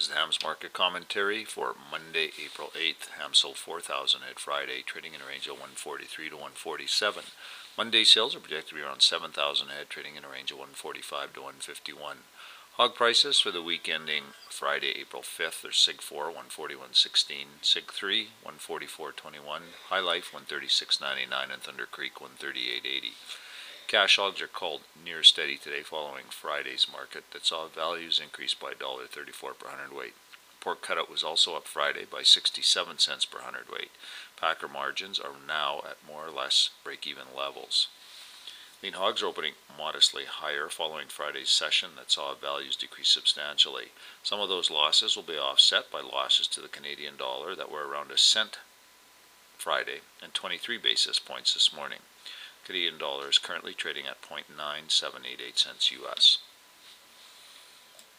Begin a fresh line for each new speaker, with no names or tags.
This is the Hams Market Commentary for Monday, April 8th. Hams sold 4,000 head Friday, trading in a range of 143 to 147. Monday sales are projected to be around 7,000 head, trading in a range of 145 to 151. Hog prices for the week ending Friday, April 5th are Sig 4, 141.16, Sig 3, 144.21, High Life, 136.99, and Thunder Creek, 138.80. Cash hogs are called near steady today following Friday's market that saw values increase by $1.34 per hundredweight. Pork cutout was also up Friday by 67 cents per hundredweight. Packer margins are now at more or less break-even levels. Lean hogs are opening modestly higher following Friday's session that saw values decrease substantially. Some of those losses will be offset by losses to the Canadian dollar that were around a cent Friday and 23 basis points this morning. Canadian dollar is currently trading at 0.9788 cents US.